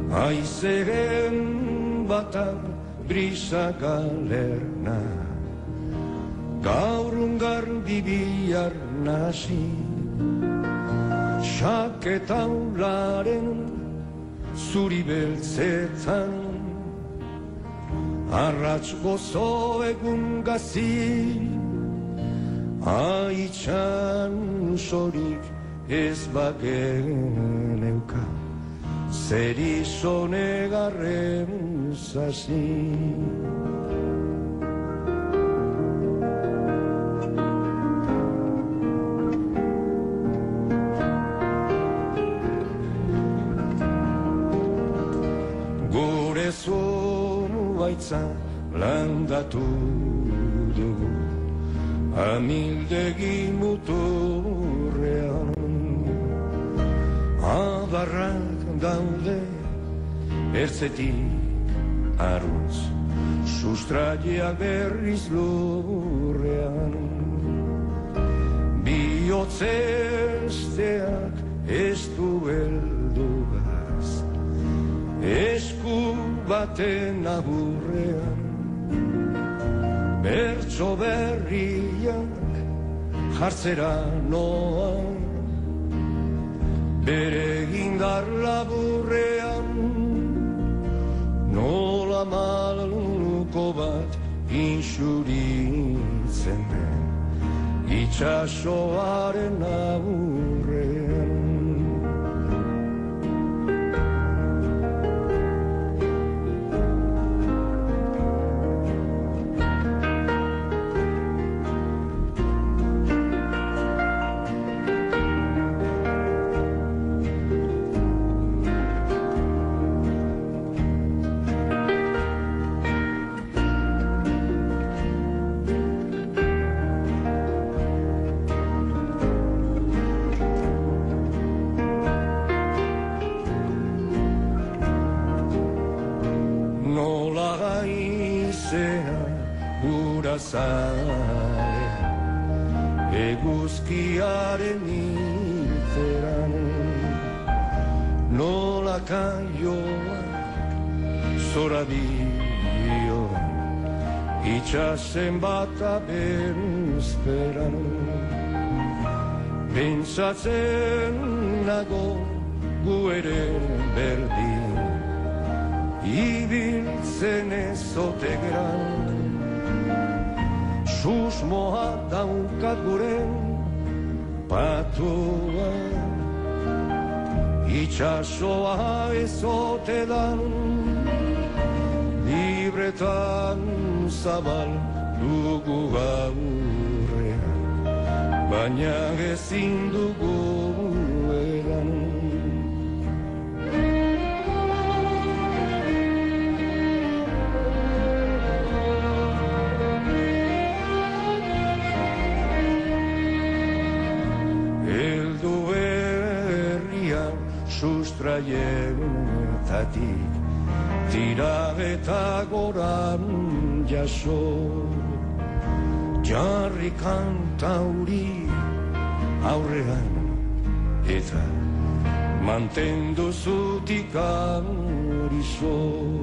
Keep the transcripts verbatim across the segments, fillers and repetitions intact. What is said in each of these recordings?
Aizeren batan brisa galerna, gaurun garbi bihar nasi, saketaularen zuri beltzetan, arratz gozo egun gazi, haitxan sorik ez bagen euka, zer izonegarren zazi. Gure zonu baitza landatu dugu, amildegi muturrean, adarrak daude ertzetik arruz, sustraiak berriz lurrean, bihotzesteak ez du beldugaz, esku baten aburrean, bertso berriak jartzera noan, bere indar laburrean, nola maluko bat inxuritzen den, itxasoaren aburrean. Eguzkiaren itzeran, nola kaioak zoradio, itxasen bata bezperan, pentsatzen nago gu ere berdin, ibiltzen ezote gran, susmoa daukat guren patua, itxasoa ezote dan, libretan zabal dugu gaurrean, baina ezin dugu eran. Sustraietatik tira eta goran jaso, jarri kantauri aurrean, eta mantendu zutik arizo,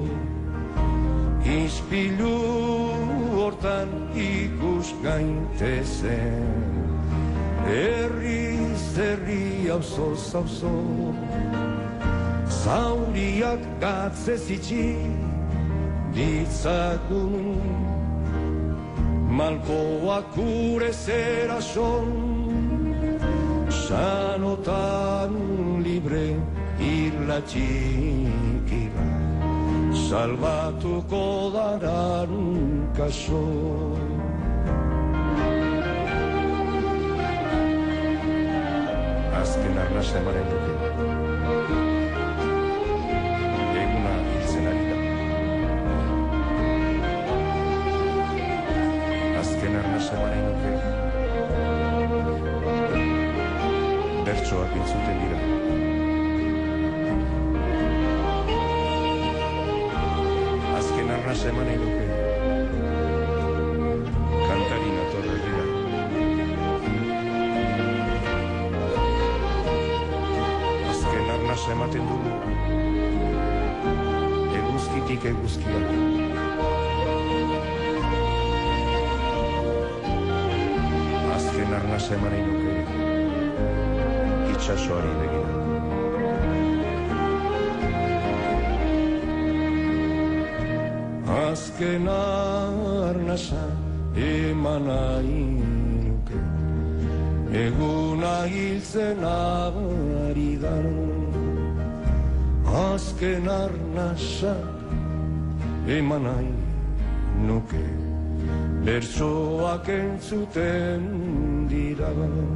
izpilu hortan ikus gaintezen, herriz herri auzoz auzo, zauriak gatzez itxi ditzagun, malkoak gure zera son, sanotan libre irla txikira, salbatuko daran kaso. Azken arnasa emaren duke, eguna hiltzen ari da. Azken arnasa emaren duke, bertsoak entzuten dira. Azken arnasa emanen duke, kantari natorrak dira. Azken arnasa ematen dugu, eguzkia. Azken arnasa eman nahi nuke itxasoari begira. Azken arnasa eman nahi nuke eguna hiltzen ari da. Azken arnasa eman nahi nuke bertsoak entzuten dira.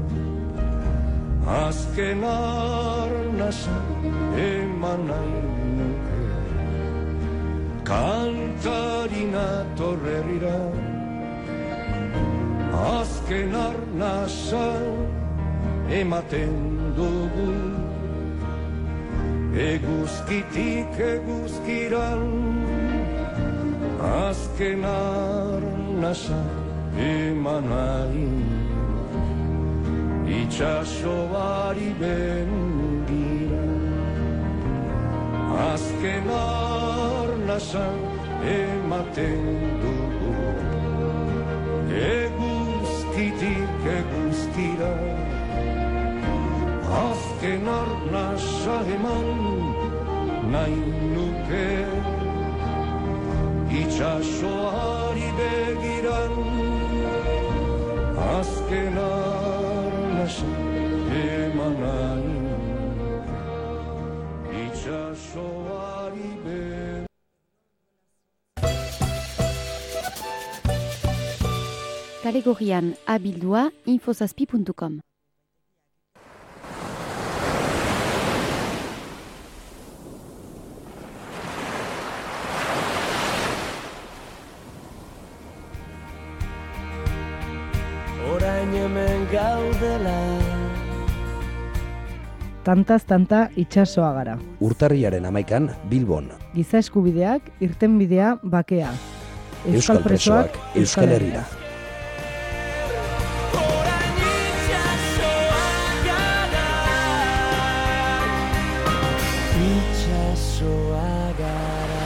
Azken arnasa eman nahi nuke kantari natorrerira. Azken arnasa ematen dugu eguzkitik eguzkiran. Azken arnasa eman nahi itxasoari begira. Azken arnasa ematen dugu eguzkitik eguzkira. Azken arnasa eman nahi nuke itxasoari begiran. Azken arnasa eman nahi itxasoari begiran. Kalegorian abildua infozazpi puntu com. Orain hemen gaudela Tantaz tanta itxasoa gara. Urtarriaren hamaikan Bilbon. Giza eskubideak, irtenbidea, bakea. Euskal presoak Euskal Herrira. Itxasoa gara.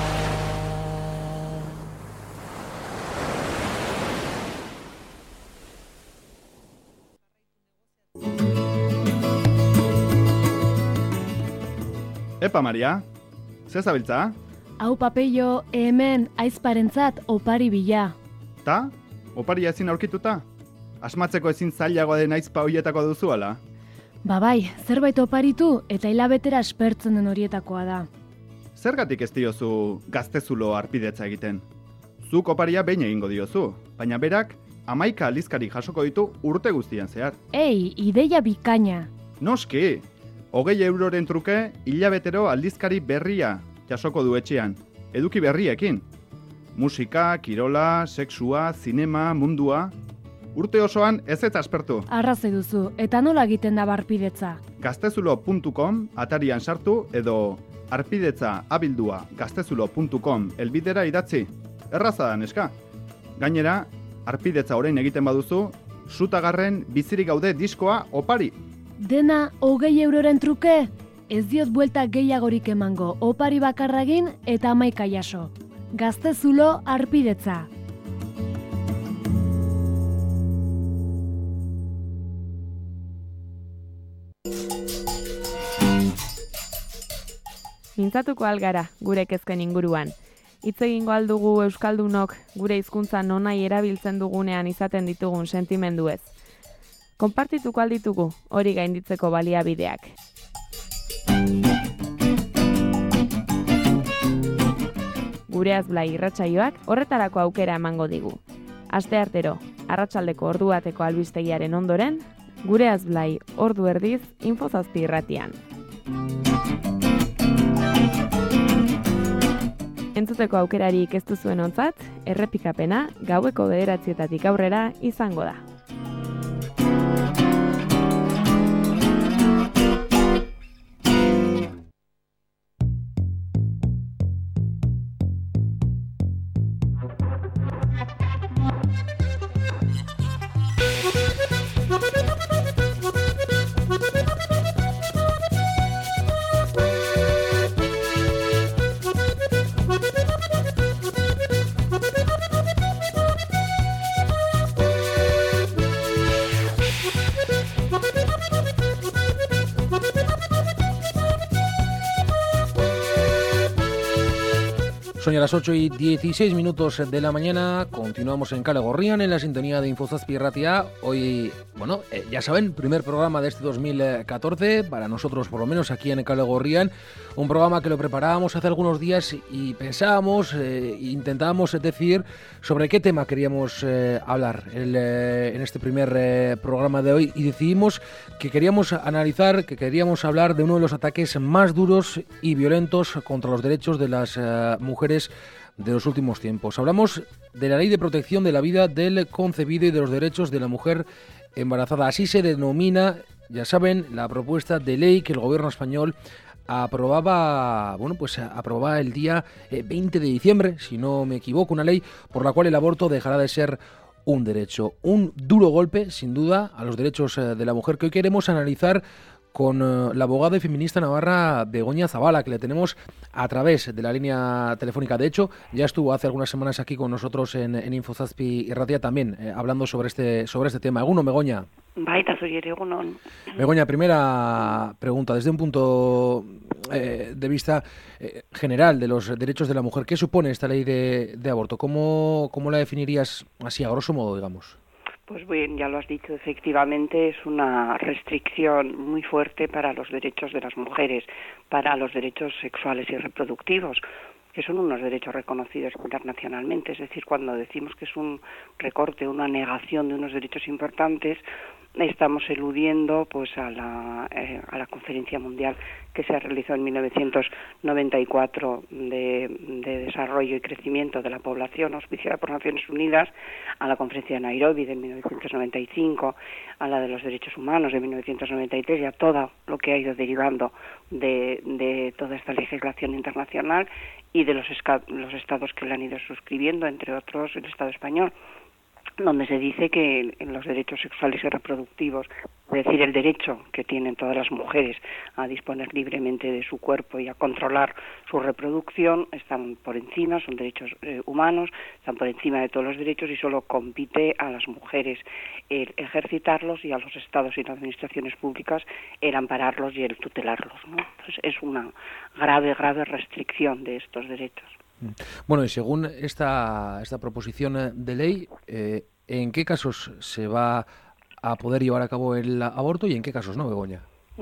Epa, Maria, ze zabiltza? Hau papeio, hemen aizparentzat opari bila. Ta? Oparia ezin aurkituta? Asmatzeko ezin zailagoa den aizpa hoietako duzu ala? Ba bai, zerbait oparitu eta hilabetera aspertzen den horietakoa da. Zergatik ez diozu gaztezulo arpidetza egiten? Zuk oparia behin egingo diozu, baina berak hamaika aldizkari jasoko ditu urte guztian zehar. Ei, ideia bikaina. Noski! Hogei euroren truke hilabetero aldizkari berria jasoko du etxean, eduki berriekin. Musika, kirola, sexua, zinema, mundua. Urte osoan ez ez aspertu. Arrazoi duzu, eta nola egiten da barpidetza? Gaztezulo puntu com atarian sartu edo arpidetza abildua gaztezulo puntu com elbidera idatzi. Erraza da, neska. Gainera, arpidetza orain egiten baduzu, Sutagarren bizirik gaude diskoa opari. Dena hogei euroren truke? Ez diot buelta gehiagorik emango, opari bakarragin eta hamaika jaso. Gaztezulo arpidetza. Mintzatuko algara gure kezken inguruan. Hitz egingo aldugu euskaldunok gure hizkuntza nonai erabiltzen dugunean izaten ditugun sentimenduez. Konpartituko alditugu hori gainditzeko baliabideak. Gure azblai irratsaioak horretarako aukera emango digu. Asteartero, arratsaldeko ordu bateko albistegiaren ondoren, gure azblai ordu erdiz infozazpi irratian. Entzuteko aukerarik ez duzuen ontzat, errepikapena gaueko bederatzietatik aurrera izango da. Son ya las ocho y dieciséis minutos de la mañana, continuamos en Kale Gorrian, en la sintonía de Infozazpi Ratia. Hoy, bueno, eh, ya saben, primer programa de este dos mil catorce, para nosotros por lo menos aquí en Kale Gorrian, un programa que lo preparábamos hace algunos días y pensábamos, eh, intentábamos decir sobre qué tema queríamos eh, hablar el, eh, en este primer eh, programa de hoy, y decidimos que queríamos analizar, que queríamos hablar de uno de los ataques más duros y violentos contra los derechos de las eh, mujeres de los últimos tiempos. Hablamos de la Ley de Protección de la Vida del Concebido y de los Derechos de la Mujer Embarazada. Así se denomina, ya saben, la propuesta de ley que el gobierno español aprobaba, bueno, pues aprobaba el día veinte de diciembre, si no me equivoco, una ley por la cual el aborto dejará de ser un derecho. Un duro golpe, sin duda, a los derechos de la mujer, que hoy queremos analizar con la abogada y feminista navarra Begoña Zabala, que le tenemos a través de la línea telefónica. De hecho, ya estuvo hace algunas semanas aquí con nosotros en, en Infozazpi y Ratia también, eh, hablando sobre este sobre este tema. Egunon, Begoña. Baita zuriere, egunon. Begoña, primera pregunta, desde un punto eh, de vista eh, general de los derechos de la mujer, ¿qué supone esta ley de, de aborto? ¿Cómo, ¿Cómo la definirías así, a grosso modo, digamos? Pues bien, ya lo has dicho, efectivamente es una restricción muy fuerte para los derechos de las mujeres, para los derechos sexuales y reproductivos, que son unos derechos reconocidos internacionalmente. Es decir, cuando decimos que es un recorte, una negación de unos derechos importantes, estamos eludiendo pues a la, eh, a la conferencia mundial que se realizó en mil novecientos noventa y cuatro de, de desarrollo y crecimiento de la población, auspiciada por Naciones Unidas, a la conferencia de Nairobi de mil novecientos noventa y cinco, a la de los derechos humanos de mil novecientos noventa y tres, y a todo lo que ha ido derivando de, de toda esta legislación internacional y de los, esca- los estados que la han ido suscribiendo, entre otros el Estado español, donde se dice que en los derechos sexuales y reproductivos, es decir, el derecho que tienen todas las mujeres a disponer libremente de su cuerpo y a controlar su reproducción, están por encima, son derechos eh, humanos, están por encima de todos los derechos, y solo compite a las mujeres el ejercitarlos y a los estados y las administraciones públicas el ampararlos y el tutelarlos, ¿no? Entonces es una grave, grave restricción de estos derechos. Bueno, y según esta, esta proposición de ley, eh, ¿en qué casos se va a poder llevar a cabo el aborto y en qué casos no, Begoña?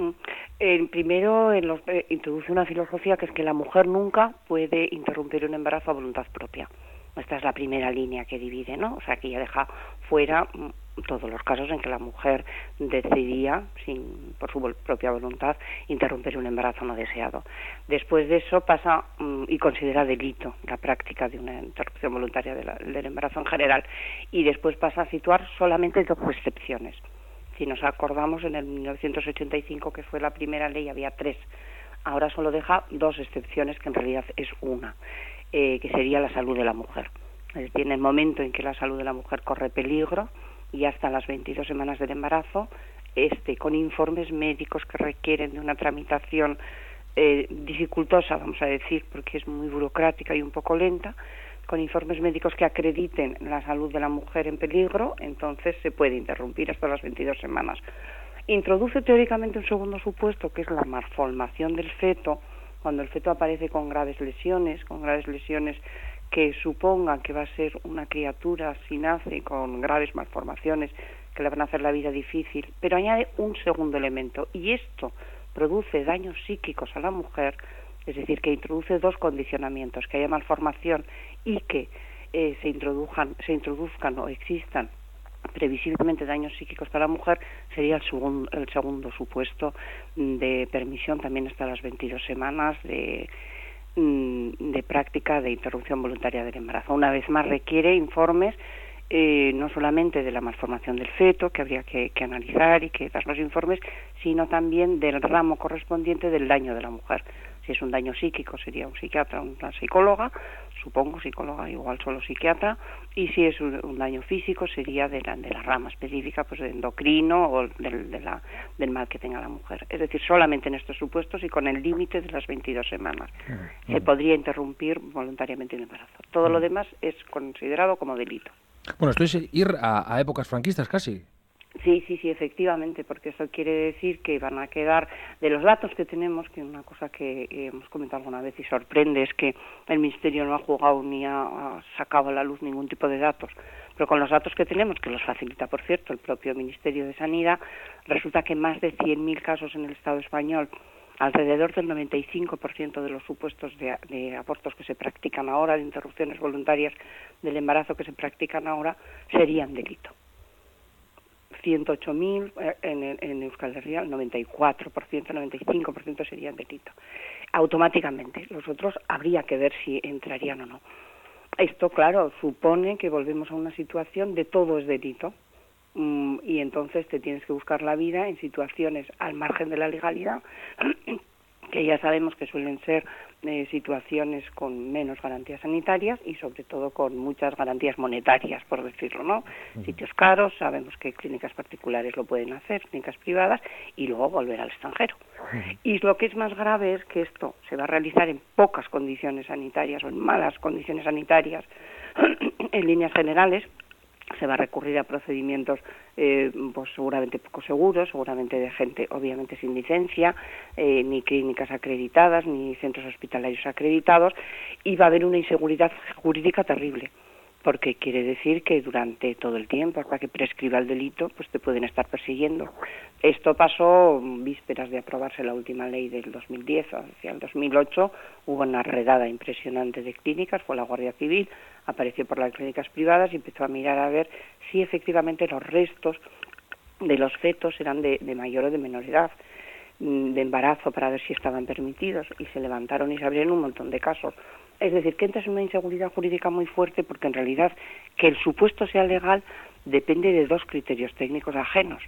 Eh, primero, en los, eh, introduce una filosofía que es que la mujer nunca puede interrumpir un embarazo a voluntad propia. Esta es la primera línea que divide, ¿no? O sea, que ya deja fuera todos los casos en que la mujer decidía, sin por su propia voluntad, interrumpir un embarazo no deseado. Después de eso pasa um, y considera delito la práctica de una interrupción voluntaria de la, del embarazo en general, y después pasa a situar solamente dos excepciones. Si nos acordamos, en el mil novecientos ochenta y cinco, que fue la primera ley, había tres. Ahora solo deja dos excepciones, que en realidad es una, eh, que sería la salud de la mujer. Es decir, en el momento en que la salud de la mujer corre peligro, y hasta las veintidós semanas del embarazo, este con informes médicos que requieren de una tramitación eh, dificultosa, vamos a decir, porque es muy burocrática y un poco lenta, con informes médicos que acrediten la salud de la mujer en peligro, entonces se puede interrumpir hasta las veintidós semanas. Introduce teóricamente un segundo supuesto, que es la malformación del feto, cuando el feto aparece con graves lesiones, con graves lesiones que supongan que va a ser una criatura si nace con graves malformaciones que le van a hacer la vida difícil, pero añade un segundo elemento, y esto produce daños psíquicos a la mujer, es decir, que introduce dos condicionamientos: que haya malformación y que eh, se introduzcan, se introduzcan o existan previsiblemente daños psíquicos para la mujer. Sería el, segun, el segundo supuesto de permisión también hasta las veintidós semanas de de práctica de interrupción voluntaria del embarazo. Una vez más requiere informes eh, no solamente de la malformación del feto, que habría que, que analizar y que dar los informes, sino también del ramo correspondiente del daño de la mujer. Si es un daño psíquico, sería un psiquiatra, una psicóloga, supongo, psicóloga igual solo psiquiatra, y si es un, un daño físico, sería de la, de la rama específica, pues de endocrino o del, de la, del mal que tenga la mujer. Es decir, solamente en estos supuestos y con el límite de las veintidós semanas uh-huh. se podría interrumpir voluntariamente el embarazo. Todo uh-huh. lo demás es considerado como delito. Bueno, esto es ir a, a épocas franquistas casi. Sí, sí, sí, efectivamente, porque eso quiere decir que van a quedar, de los datos que tenemos, que una cosa que hemos comentado alguna vez y sorprende es que el Ministerio no ha jugado ni ha, ha sacado a la luz ningún tipo de datos, pero con los datos que tenemos, que los facilita, por cierto, el propio Ministerio de Sanidad, resulta que más de cien mil casos en el Estado español, alrededor del noventa y cinco por ciento de los supuestos de, de abortos que se practican ahora, de interrupciones voluntarias del embarazo que se practican ahora, serían delito. ciento ocho mil en, en Euskal Herria, el noventa y cuatro por ciento, noventa y cinco por ciento serían delito. Automáticamente, los otros habría que ver si entrarían o no. Esto, claro, supone que volvemos a una situación de todo es delito, mm, y entonces te tienes que buscar la vida en situaciones al margen de la legalidad, que ya sabemos que suelen ser eh, situaciones con menos garantías sanitarias y sobre todo con muchas garantías monetarias, por decirlo, ¿no? Uh-huh. Sitios caros, sabemos que clínicas particulares lo pueden hacer, clínicas privadas, y luego volver al extranjero. Uh-huh. Y lo que es más grave es que esto se va a realizar en pocas condiciones sanitarias o en malas condiciones sanitarias, en líneas generales. Se va a recurrir a procedimientos eh, pues seguramente poco seguros, seguramente de gente obviamente sin licencia, eh, ni clínicas acreditadas, ni centros hospitalarios acreditados, y va a haber una inseguridad jurídica terrible, porque quiere decir que durante todo el tiempo, hasta que prescriba el delito, pues te pueden estar persiguiendo. Esto pasó vísperas de aprobarse la última ley del dos mil diez, hacia el dos mil ocho, hubo una redada impresionante de clínicas, fue la Guardia Civil, apareció por las clínicas privadas y empezó a mirar a ver si efectivamente los restos de los fetos eran de, de mayor o de menor edad, de embarazo, para ver si estaban permitidos, y se levantaron y se abrieron un montón de casos. Es decir, que entras en una inseguridad jurídica muy fuerte, porque en realidad que el supuesto sea legal depende de dos criterios técnicos ajenos.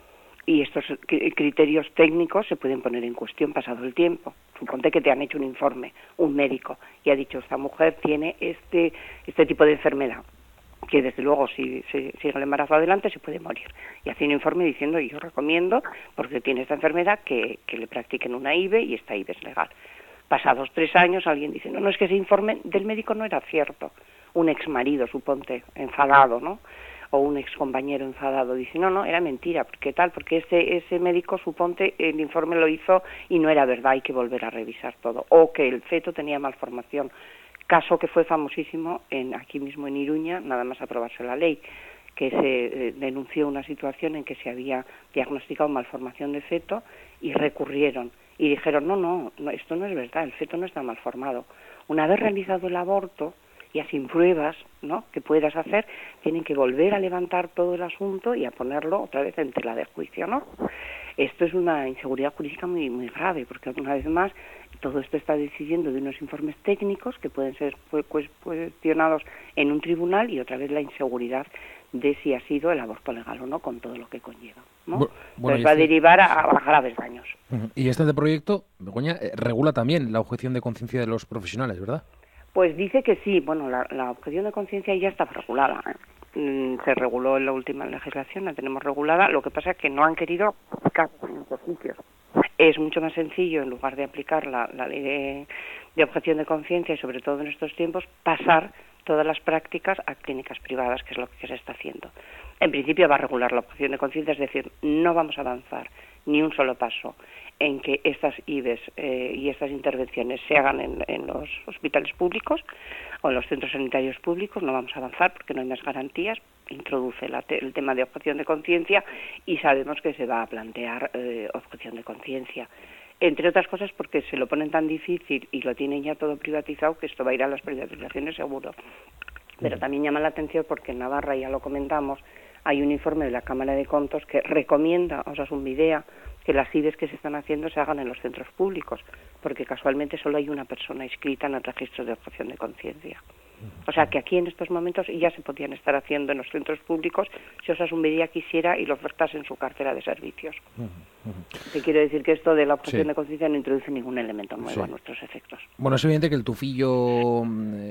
Y estos criterios técnicos se pueden poner en cuestión pasado el tiempo. Suponte que te han hecho un informe, un médico, y ha dicho, esta mujer tiene este, este tipo de enfermedad, que desde luego si sigue el embarazo adelante se puede morir. Y hace un informe diciendo, yo recomiendo, porque tiene esta enfermedad, que, que le practiquen una I V E, y esta I V E es legal. Pasados tres años alguien dice, no, no, es que ese informe del médico no era cierto. Un ex marido, suponte, enfadado, ¿no? O un ex compañero enfadado dice, no, no, era mentira, ¿por qué tal? Porque ese, ese médico, suponte, el informe lo hizo y no era verdad, hay que volver a revisar todo. O que el feto tenía malformación. Caso que fue famosísimo en, aquí mismo en Iruña, nada más aprobarse la ley, que se eh, denunció una situación en que se había diagnosticado malformación de feto y recurrieron. Y dijeron, no, no, no, esto no es verdad, el feto no está malformado. Una vez realizado el aborto, ya sin pruebas, ¿no?, que puedas hacer, tienen que volver a levantar todo el asunto y a ponerlo otra vez en tela de juicio, ¿no? Esto es una inseguridad jurídica muy muy grave, porque una vez más todo esto está decidiendo de unos informes técnicos que pueden ser cuestionados en un tribunal, y otra vez la inseguridad de si ha sido el aborto legal o no, con todo lo que conlleva, ¿no? Bueno, Entonces va este... a derivar a, a graves daños. Uh-huh. Y este proyecto, Begoña, eh, regula también la objeción de conciencia de los profesionales, ¿verdad? Pues dice que sí. Bueno, la, la objeción de conciencia ya está regulada, ¿eh? Mm, se reguló en la última legislación, la tenemos regulada. Lo que pasa es que no han querido aplicar en muchos sitios. Es mucho más sencillo, en lugar de aplicar la, la ley de, de objeción de conciencia, y sobre todo en estos tiempos, pasar todas las prácticas a clínicas privadas, que es lo que se está haciendo. En principio va a regular la objeción de conciencia, es decir, no vamos a avanzar ni un solo paso en que estas I V E S eh, y estas intervenciones se hagan en, en los hospitales públicos o en los centros sanitarios públicos. No vamos a avanzar porque no hay más garantías. Introduce la te- el tema de objeción de conciencia, y sabemos que se va a plantear eh, objeción de conciencia. Entre otras cosas porque se lo ponen tan difícil y lo tienen ya todo privatizado, que esto va a ir a las privatizaciones seguro. Pero también llama la atención porque en Navarra, ya lo comentamos, hay un informe de la Cámara de Contos que recomienda, o sea, es un video, que las I V E S que se están haciendo se hagan en los centros públicos, porque casualmente solo hay una persona inscrita en el registro de objeción de conciencia. O sea que aquí en estos momentos ya se podían estar haciendo en los centros públicos si Osasun Bedia quisiera y lo ofertase en su cartera de servicios. Uh-huh, uh-huh. Te quiero decir que esto de la objeción sí. de conciencia no introduce ningún elemento nuevo sí. a nuestros efectos. Bueno, es evidente que el tufillo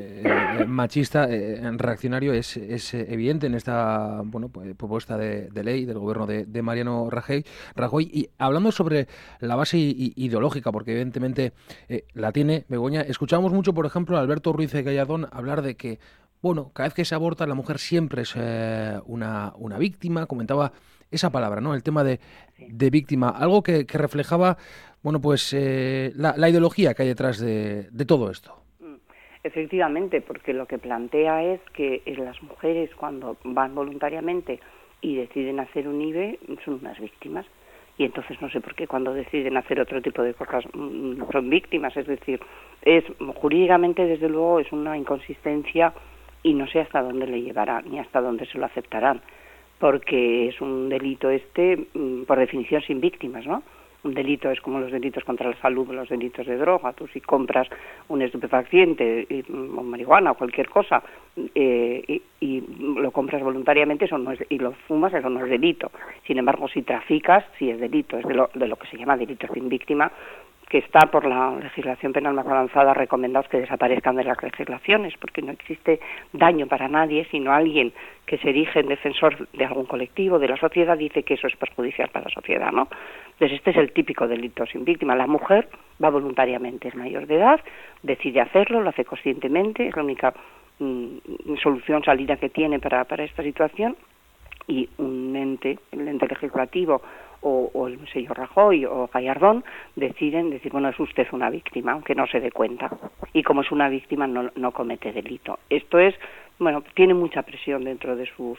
eh, machista, eh, reaccionario, es, es evidente en esta bueno pues, propuesta de, de ley del gobierno de, de Mariano Rajoy. Rajoy. Y hablando sobre la base i- ideológica, porque evidentemente eh, la tiene Begoña, escuchamos mucho, por ejemplo, a Alberto Ruiz de Gallardón hablar de que, bueno, cada vez que se aborta la mujer siempre es eh, una, una víctima. Comentaba esa palabra, ¿no? El tema de, de víctima, algo que, que reflejaba, bueno, pues eh, la, la ideología que hay detrás de, de todo esto. Efectivamente, porque lo que plantea es que las mujeres cuando van voluntariamente y deciden hacer un I B E son unas víctimas. Y entonces no sé por qué cuando deciden hacer otro tipo de cosas son víctimas. Es decir, es jurídicamente desde luego es una inconsistencia y no sé hasta dónde le llevarán ni hasta dónde se lo aceptarán. Porque es un delito este, por definición, sin víctimas, ¿no? Un delito es como los delitos contra la salud, los delitos de droga. Tú si compras un estupefaciente, eh, o marihuana o cualquier cosa, eh, y, y lo compras voluntariamente eso no es, y lo fumas, eso no es delito. Sin embargo, si traficas, sí es delito. Es de lo, de lo que se llama delito sin víctima, que está por la legislación penal más avanzada recomendados que desaparezcan de las legislaciones, porque no existe daño para nadie, sino alguien que se erige en defensor de algún colectivo, de la sociedad, dice que eso es perjudicial para la sociedad, ¿no? Entonces este es el típico delito sin víctima. La mujer va voluntariamente, es mayor de edad, decide hacerlo, lo hace conscientemente, es la única mm, solución, salida que tiene para, para esta situación, y un ente, el ente legislativo, o, o el señor Rajoy o Gallardón deciden decir, bueno, es usted una víctima, aunque no se dé cuenta. Y como es una víctima, no, no comete delito. Esto es, bueno, tiene mucha presión dentro de sus,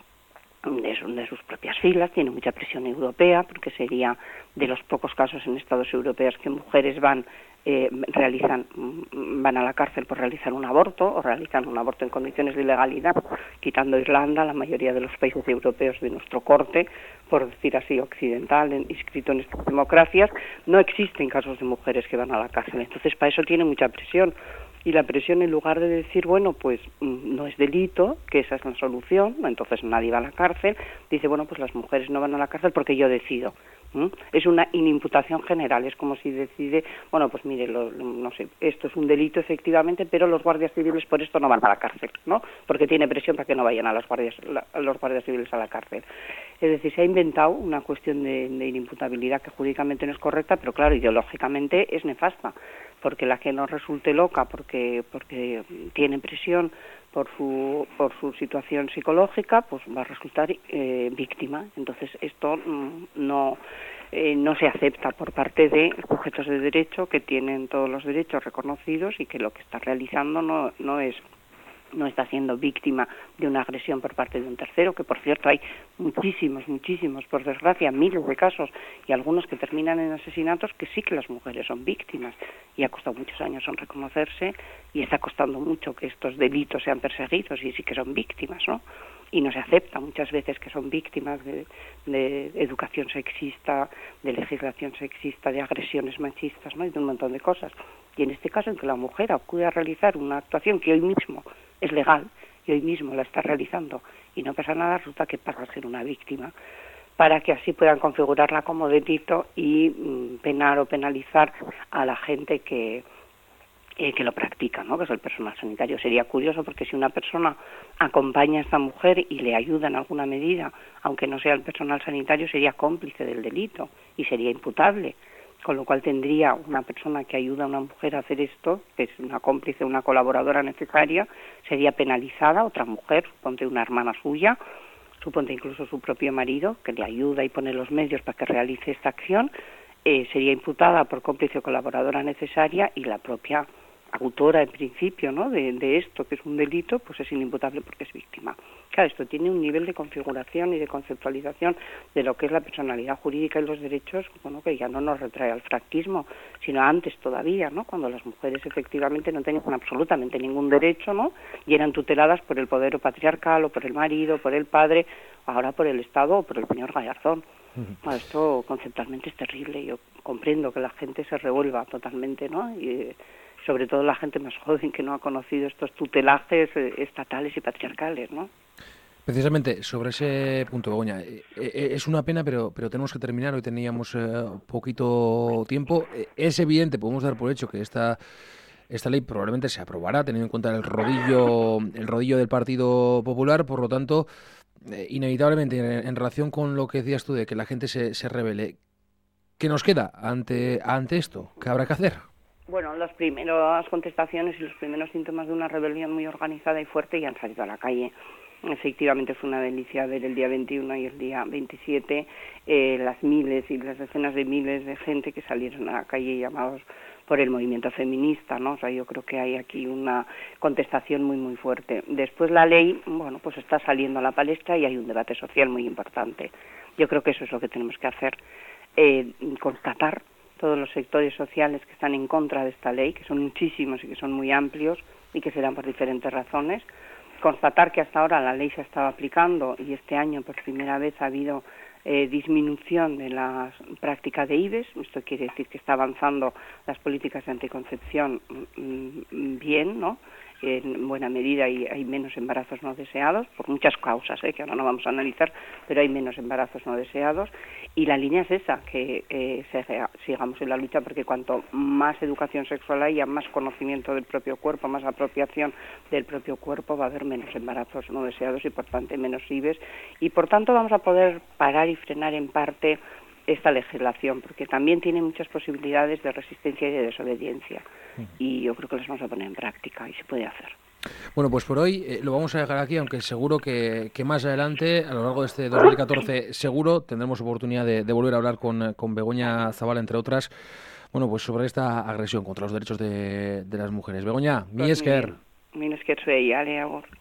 de, su, de sus propias filas, tiene mucha presión europea, porque sería de los pocos casos en estados europeos que mujeres van Eh, realizan van a la cárcel por realizar un aborto o realizan un aborto en condiciones de ilegalidad, quitando Irlanda, la mayoría de los países europeos de nuestro corte, por decir así, occidental, en, inscrito en estas democracias, no existen casos de mujeres que van a la cárcel. Entonces, para eso tiene mucha presión. Y la presión, en lugar de decir, bueno, pues no es delito, que esa es la solución, entonces nadie va a la cárcel, dice, bueno, pues las mujeres no van a la cárcel porque yo decido. ¿Mm? Es una inimputación general, es como si decide, bueno, pues mire, lo, no sé, esto es un delito efectivamente, pero los guardias civiles por esto no van a la cárcel, ¿no? Porque tiene presión para que no vayan a los guardias, la, a los guardias civiles a la cárcel. Es decir, se ha inventado una cuestión de, de inimputabilidad que jurídicamente no es correcta, pero claro, ideológicamente es nefasta, porque la que no resulte loca porque porque tiene presión por su por su situación psicológica, pues va a resultar eh, víctima. Entonces esto mm, no eh, no se acepta por parte de sujetos de derecho que tienen todos los derechos reconocidos y que lo que está realizando no no es no está siendo víctima de una agresión por parte de un tercero, que por cierto hay muchísimos, muchísimos, por desgracia, miles de casos, y algunos que terminan en asesinatos, que sí que las mujeres son víctimas, y ha costado muchos años en reconocerse, y está costando mucho que estos delitos sean perseguidos, y sí que son víctimas, ¿no? Y no se acepta muchas veces que son víctimas de, de educación sexista, de legislación sexista, de agresiones machistas, ¿no? Y de un montón de cosas. Y en este caso, en que la mujer acude a realizar una actuación que hoy mismo es legal y hoy mismo la está realizando y no pasa nada, resulta que pasa a ser una víctima, para que así puedan configurarla como delito y mm, penar o penalizar a la gente que eh, que lo practica, ¿no? Que es el personal sanitario. Sería curioso porque si una persona acompaña a esta mujer y le ayuda en alguna medida, aunque no sea el personal sanitario, sería cómplice del delito y sería imputable. Con lo cual tendría una persona que ayuda a una mujer a hacer esto, que es una cómplice, una colaboradora necesaria, sería penalizada. Otra mujer, suponte una hermana suya, suponte incluso su propio marido, que le ayuda y pone los medios para que realice esta acción, eh, sería imputada por cómplice o colaboradora necesaria, y la propia autora, en principio, ¿no?, de, de esto, que es un delito, pues es inimputable porque es víctima. Claro, esto tiene un nivel de configuración y de conceptualización de lo que es la personalidad jurídica y los derechos, bueno, que ya no nos retrae al franquismo, sino antes todavía, ¿no?, cuando las mujeres efectivamente no tenían absolutamente ningún derecho, ¿no?, y eran tuteladas por el poder patriarcal o por el marido, por el padre, ahora por el Estado o por el señor Gallardón. Uh-huh. Bueno, esto conceptualmente es terrible. Yo comprendo que la gente se revuelva totalmente, ¿no?, y sobre todo la gente más joven que no ha conocido estos tutelajes eh, estatales y patriarcales, ¿no? Precisamente sobre ese punto, Begoña, eh, eh, es una pena, pero pero tenemos que terminar. Hoy teníamos eh, poquito tiempo. Eh, es evidente, podemos dar por hecho que esta esta ley probablemente se aprobará, teniendo en cuenta el rodillo el rodillo del Partido Popular. Por lo tanto, eh, inevitablemente, en, en relación con lo que decías tú de que la gente se, se rebele, ¿qué nos queda ante ante esto? ¿Qué habrá que hacer? Bueno, las primeras contestaciones y los primeros síntomas de una rebelión muy organizada y fuerte ya han salido a la calle. Efectivamente fue una delicia ver el día veintiuno y el día veintisiete eh, las miles y las decenas de miles de gente que salieron a la calle llamados por el movimiento feminista, ¿no? O sea, yo creo que hay aquí una contestación muy, muy fuerte. Después la ley, bueno, pues está saliendo a la palestra y hay un debate social muy importante. Yo creo que eso es lo que tenemos que hacer, eh, constatar todos los sectores sociales que están en contra de esta ley, que son muchísimos y que son muy amplios y que se dan por diferentes razones, constatar que hasta ahora la ley se estaba aplicando y este año por primera vez ha habido eh, disminución de la práctica de I V E S, esto quiere decir que está avanzando las políticas de anticoncepción mm, bien, ¿no? En buena medida y hay menos embarazos no deseados, por muchas causas, ¿eh? Que ahora no vamos a analizar, pero hay menos embarazos no deseados. Y la línea es esa, que eh, se, sigamos en la lucha, porque cuanto más educación sexual haya, más conocimiento del propio cuerpo, más apropiación del propio cuerpo, va a haber menos embarazos no deseados y por tanto menos I V E S. Y por tanto vamos a poder parar y frenar en parte esta legislación, porque también tiene muchas posibilidades de resistencia y de desobediencia. Y yo creo que las vamos a poner en práctica y se puede hacer. Bueno, pues por hoy eh, lo vamos a dejar aquí, aunque seguro que, que más adelante, a lo largo de este dos mil catorce, seguro tendremos oportunidad de, de volver a hablar con, con Begoña Zabal, entre otras, bueno, pues sobre esta agresión contra los derechos de, de las mujeres. Begoña, mi esker. Mi esker zuei, ale, agur.